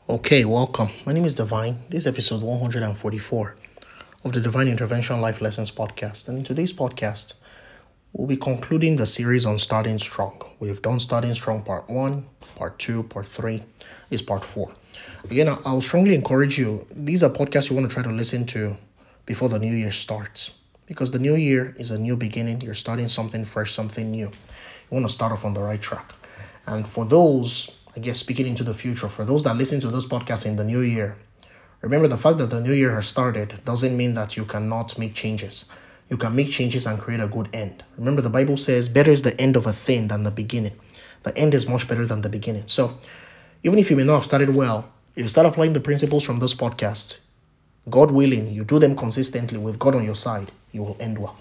Okay, welcome. My name is Divine. This is episode 144 of the Divine Intervention Life Lessons podcast. And in today's podcast, we'll be concluding the series on starting strong. We've done starting strong part 1, part 2, part 3, is part 4. Again, I'll strongly encourage you. These are podcasts you want to try to listen to before the new year starts. Because the new year is a new beginning. You're starting something fresh, something new. You want to start off on the right track. And for those, speaking into the future, for those that listen to those podcasts in the new year, remember the fact that the new year has started doesn't mean that you cannot make changes. You can make changes and create a good end. Remember, the Bible says, better is the end of a thing than the beginning. The end is much better than the beginning. So even if you may not have started well, if you start applying the principles from this podcast, God willing, you do them consistently with God on your side, you will end well.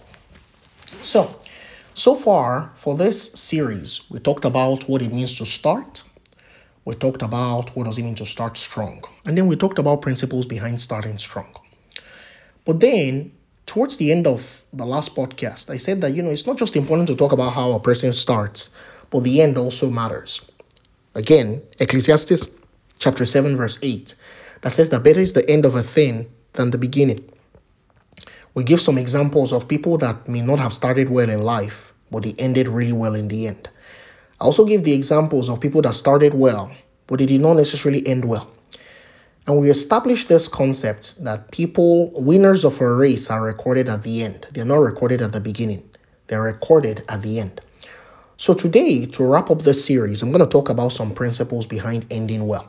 So far, for this series, we talked about what it means to start. We talked about what does it mean to start strong. And then we talked about principles behind starting strong. But then, towards the end of the last podcast, I said that, it's not just important to talk about how a person starts, but the end also matters. Again, Ecclesiastes chapter 7, verse 8, that says that better is the end of a thing than the beginning. We give some examples of people that may not have started well in life, but they ended really well in the end. I also give the examples of people that started well, but they did not necessarily end well. And we established this concept that winners of a race are recorded at the end. They're not recorded at the beginning. They're recorded at the end. So today, to wrap up this series, I'm going to talk about some principles behind ending well.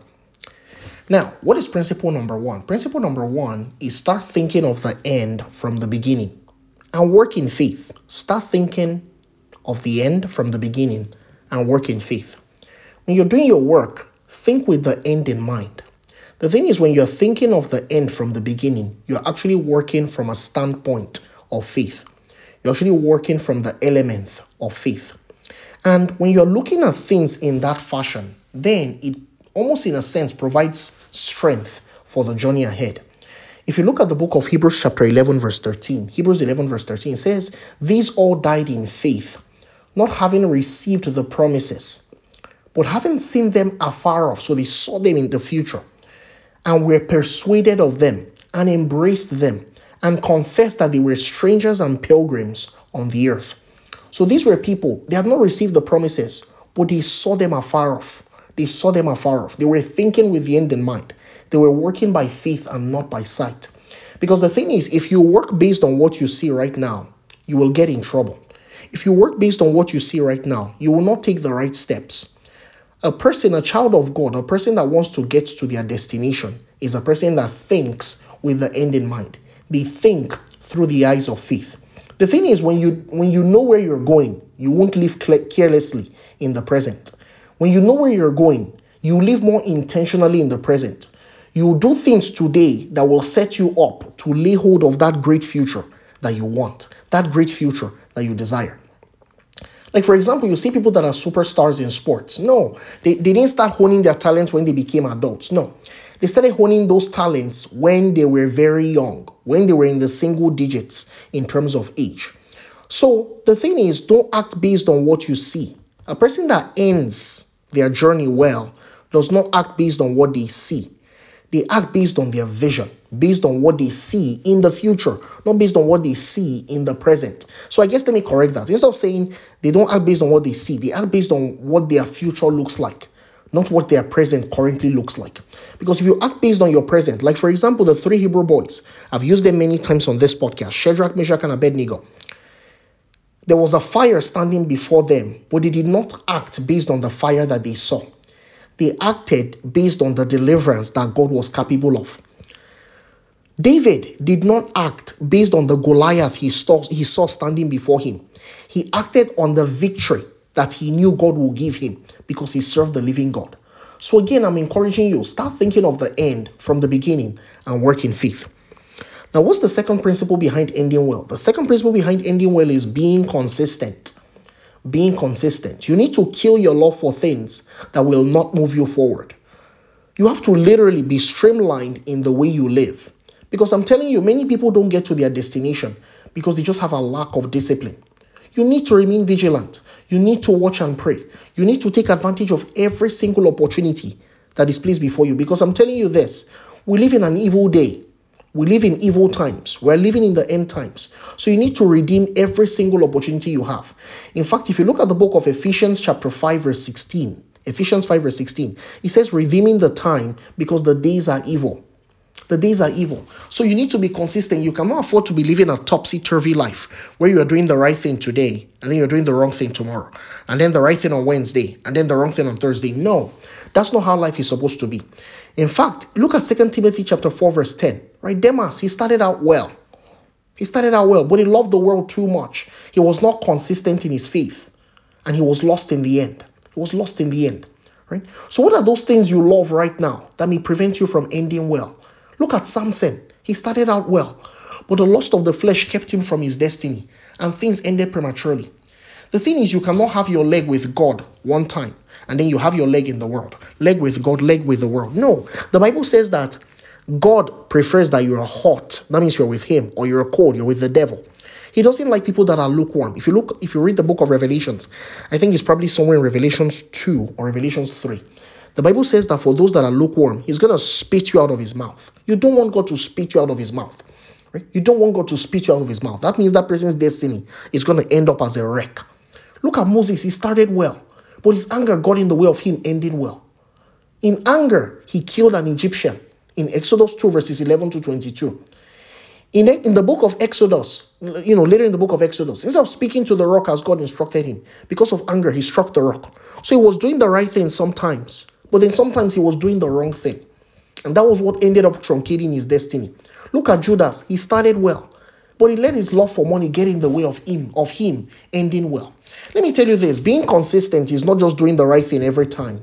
Now, what is principle number 1? Principle number 1 is start thinking of the end from the beginning and work in faith. Start thinking of the end from the beginning and work in faith. When you're doing your work, think with the end in mind. The thing is, when you're thinking of the end from the beginning, you're actually working from a standpoint of faith. You're actually working from the element of faith. And when you're looking at things in that fashion, then it almost in a sense provides strength for the journey ahead. If you look at the book of Hebrews chapter 11 verse 13, Hebrews 11 verse 13 says, these all died in faith, not having received the promises, but having seen them afar off. So they saw them in the future and were persuaded of them and embraced them and confessed that they were strangers and pilgrims on the earth. So these were people, they had not received the promises, but they saw them afar off. They saw them afar off. They were thinking with the end in mind. They were working by faith and not by sight. Because the thing is, if you work based on what you see right now, you will get in trouble. If you work based on what you see right now, you will not take the right steps. A child of God, a person that wants to get to their destination is a person that thinks with the end in mind. They think through the eyes of faith. The thing is, when you know where you're going, you won't live carelessly in the present. When you know where you're going, you live more intentionally in the present. You will do things today that will set you up to lay hold of that great future that you want, that great future that you desire. Like, for example, you see people that are superstars in sports. No, they didn't start honing their talents when they became adults. No, they started honing those talents when they were very young, when they were in the single digits in terms of age. So the thing is, don't act based on what you see. A person that ends their journey well does not act based on what they see. They act based on their vision, based on what they see in the future, not based on what they see in the present. So let me correct that. Instead of saying they don't act based on what they see, they act based on what their future looks like, not what their present currently looks like. Because if you act based on your present, like for example, the 3 Hebrew boys, I've used them many times on this podcast, Shadrach, Meshach, and Abednego. There was a fire standing before them, but they did not act based on the fire that they saw. They acted based on the deliverance that God was capable of. David did not act based on the Goliath he saw standing before him. He acted on the victory that he knew God would give him because he served the living God. So again, I'm encouraging you, start thinking of the end from the beginning and work in faith. Now, what's the second principle behind ending well? The second principle behind ending well is being consistent. Being consistent. You need to kill your love for things that will not move you forward. You have to literally be streamlined in the way you live. Because I'm telling you, many people don't get to their destination because they just have a lack of discipline. You need to remain vigilant. You need to watch and pray. You need to take advantage of every single opportunity that is pleased before you. Because I'm telling you this, we live in an evil day. We live in evil times. We're living in the end times. So you need to redeem every single opportunity you have. In fact, if you look at the book of Ephesians chapter 5 verse 16, Ephesians 5 verse 16, it says redeeming the time because the days are evil. The days are evil. So you need to be consistent. You cannot afford to be living a topsy-turvy life where you are doing the right thing today and then you're doing the wrong thing tomorrow. And then the right thing on Wednesday and then the wrong thing on Thursday. No, that's not how life is supposed to be. In fact, look at 2 Timothy chapter 4 verse 10. Right, Demas, he started out well. But he loved the world too much. He was not consistent in his faith. And he was lost in the end. Right? So what are those things you love right now that may prevent you from ending well? Look at Samson. He started out well, but the lust of the flesh kept him from his destiny, and things ended prematurely. The thing is, you cannot have your leg with God one time, and then you have your leg in the world. Leg with God, leg with the world. No, the Bible says that God prefers that you are hot. That means you're with him, or you're cold, you're with the devil. He doesn't like people that are lukewarm. If you read the book of Revelations, I think it's probably somewhere in Revelations 2 or Revelations 3. The Bible says that for those that are lukewarm, he's going to spit you out of his mouth. You don't want God to spit you out of his mouth. Right? You don't want God to spit you out of his mouth. That means that person's destiny is going to end up as a wreck. Look at Moses. He started well, but his anger got in the way of him ending well. In anger, he killed an Egyptian in Exodus 2 verses 11 to 22. In the book of Exodus, later in the book of Exodus, instead of speaking to the rock as God instructed him, because of anger, he struck the rock. So he was doing the right thing sometimes, but then sometimes he was doing the wrong thing. And that was what ended up truncating his destiny. Look at Judas. He started well, but he let his love for money get in the way of him ending well. Let me tell you this, being consistent is not just doing the right thing every time.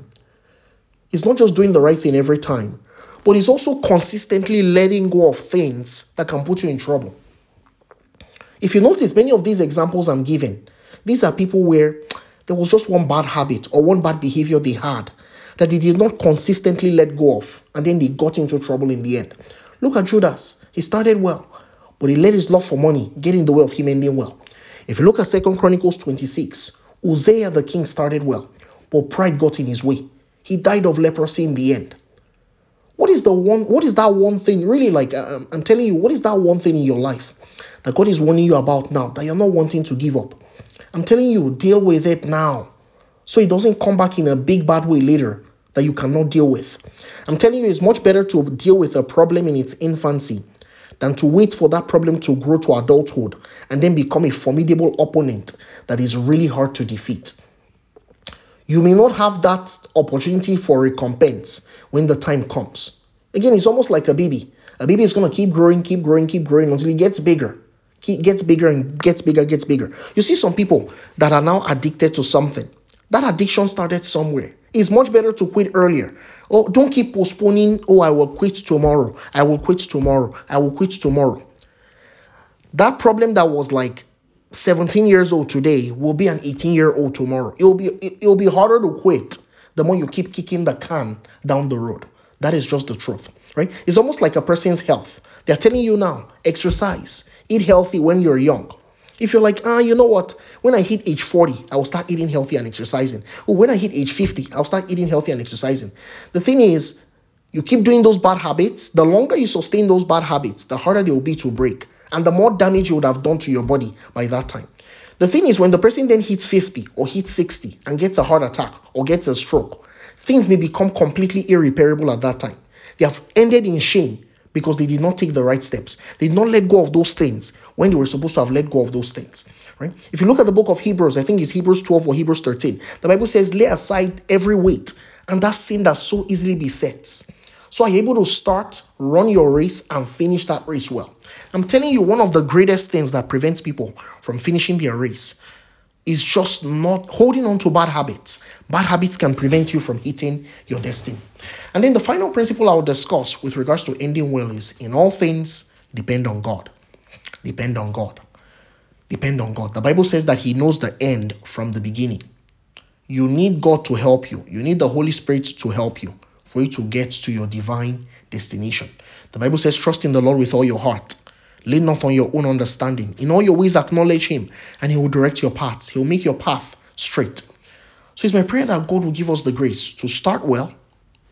But it's also consistently letting go of things that can put you in trouble. If you notice, many of these examples I'm giving, these are people where there was just one bad habit or one bad behavior they had that they did not consistently let go of, and then they got into trouble in the end. Look at Judas. He started well, but he let his love for money get in the way of him ending well. If you look at 2 Chronicles 26, Uzziah the king started well, but pride got in his way. He died of leprosy in the end. What is that one thing, really, I'm telling you, what is that one thing in your life that God is warning you about now that you're not wanting to give up? I'm telling you, deal with it now so it doesn't come back in a big bad way later that you cannot deal with. I'm telling you, it's much better to deal with a problem in its infancy than to wait for that problem to grow to adulthood and then become a formidable opponent that is really hard to defeat. You may not have that opportunity for recompense when the time comes. Again, it's almost like a baby. A baby is going to keep growing until it gets bigger. It gets bigger and gets bigger. You see some people that are now addicted to something. That addiction started somewhere. It's much better to quit earlier. Oh, don't keep postponing, I will quit tomorrow. That problem that was like 17 years old today will be an 18-year-old tomorrow. It'll be harder to quit the more you keep kicking the can down the road. That is just the truth, right? It's almost like a person's health. They're telling you now, exercise, eat healthy when you're young. If you're like, you know what? When I hit age 40, I will start eating healthy and exercising. Or when I hit age 50, I'll start eating healthy and exercising. The thing is, you keep doing those bad habits. The longer you sustain those bad habits, the harder they will be to break. And the more damage you would have done to your body by that time. The thing is, when the person then hits 50 or hits 60 and gets a heart attack or gets a stroke, things may become completely irreparable at that time. They have ended in shame because they did not take the right steps. They did not let go of those things when they were supposed to have let go of those things. Right? If you look at the book of Hebrews, I think it's Hebrews 12 or Hebrews 13, the Bible says, lay aside every weight and that sin that so easily besets. So are you able to start, run your race, and finish that race well? I'm telling you, one of the greatest things that prevents people from finishing their race is just not holding on to bad habits. Bad habits can prevent you from hitting your destiny. And then the final principle I will discuss with regards to ending well is, in all things, depend on God. Depend on God. Depend on God. The Bible says that He knows the end from the beginning. You need God to help you. You need the Holy Spirit to help you for you to get to your divine destination. The Bible says, trust in the Lord with all your heart. Lean not on your own understanding. In all your ways acknowledge Him, and He will direct your paths. He will make your path straight. So it's my prayer that God will give us the grace to start well,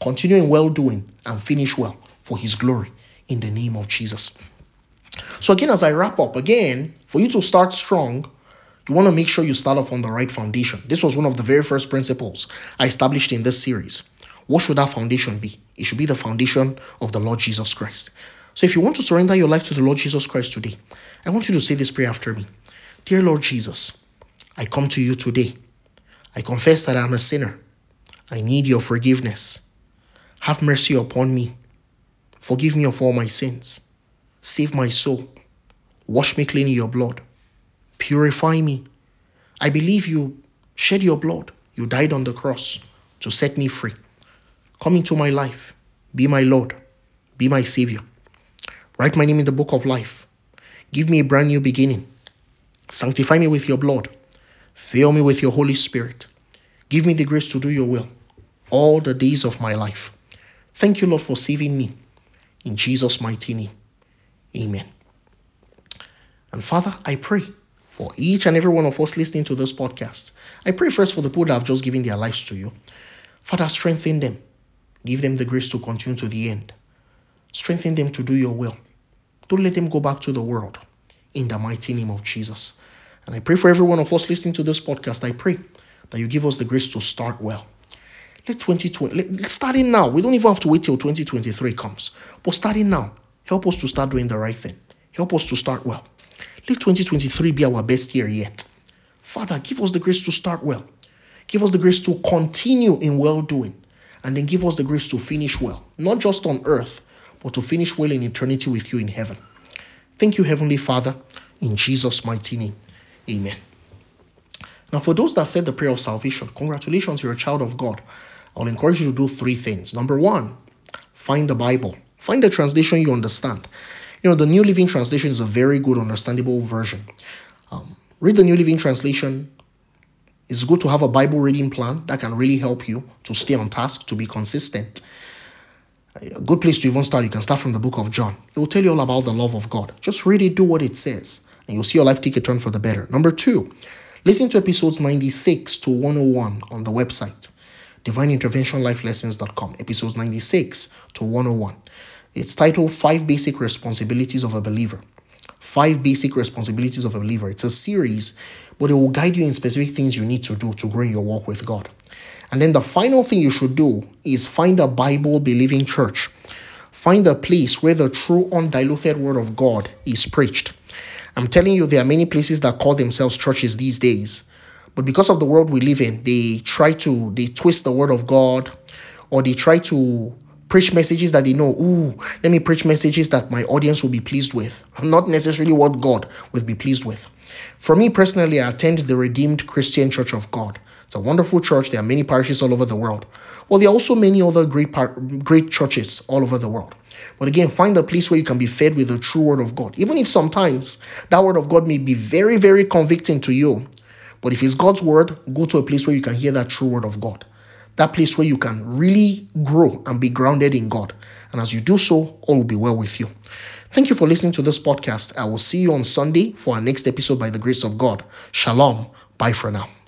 continue in well-doing, and finish well for his glory in the name of Jesus. So again, as I wrap up, again, for you to start strong, you want to make sure you start off on the right foundation. This was one of the very first principles I established in this series. What should that foundation be? It should be the foundation of the Lord Jesus Christ. So if you want to surrender your life to the Lord Jesus Christ today, I want you to say this prayer after me. Dear Lord Jesus, I come to you today. I confess that I am a sinner. I need your forgiveness. Have mercy upon me. Forgive me of all my sins. Save my soul. Wash me clean in your blood. Purify me. I believe you shed your blood. You died on the cross to set me free. Come into my life. Be my Lord. Be my Savior. Write my name in the book of life. Give me a brand new beginning. Sanctify me with your blood. Fill me with your Holy Spirit. Give me the grace to do your will all the days of my life. Thank you, Lord, for saving me. In Jesus' mighty name. Amen. And Father, I pray for each and every one of us listening to this podcast. I pray first for the people that have just given their lives to you. Father, strengthen them. Give them the grace to continue to the end. Strengthen them to do your will. Don't let them go back to the world. In the mighty name of Jesus. And I pray for every one of us listening to this podcast. I pray that you give us the grace to start well. Let 2020, starting now, we don't even have to wait till 2023 comes. But starting now, help us to start doing the right thing. Help us to start well. Let 2023 be our best year yet. Father, give us the grace to start well. Give us the grace to continue in well-doing. And then give us the grace to finish well. Not just on earth, but to finish well in eternity with you in heaven. Thank you, Heavenly Father, in Jesus' mighty name. Amen. Now, for those that said the prayer of salvation, congratulations, you're a child of God. I'll encourage you to do 3 things. Number 1, find the Bible. Find the translation you understand. The New Living Translation is a very good, understandable version. Read the New Living Translation. It's good to have a Bible reading plan that can really help you to stay on task, to be consistent. A good place to even start, you can start from the book of John. It will tell you all about the love of God. Just read it, do what it says, and you'll see your life take a turn for the better. Number 2, listen to episodes 96 to 101 on the website, divineinterventionlifelessons.com, episodes 96 to 101. It's titled 5 Basic Responsibilities of a Believer. 5 Basic Responsibilities of a Believer. It's a series, but it will guide you in specific things you need to do to grow in your walk with God. And then the final thing you should do is find a Bible-believing church. Find a place where the true, undiluted word of God is preached. I'm telling you, there are many places that call themselves churches these days. But because of the world we live in, they twist the word of God, or they try to preach messages that they know, let me preach messages that my audience will be pleased with. Not necessarily what God will be pleased with. For me personally, I attend the Redeemed Christian Church of God. It's a wonderful church. There are many parishes all over the world. Well, there are also many other great churches all over the world. But again, find a place where you can be fed with the true word of God. Even if sometimes that word of God may be very, very convicting to you. But if it's God's word, go to a place where you can hear that true word of God. That place where you can really grow and be grounded in God. And as you do so, all will be well with you. Thank you for listening to this podcast. I will see you on Sunday for our next episode by the grace of God. Shalom. Bye for now.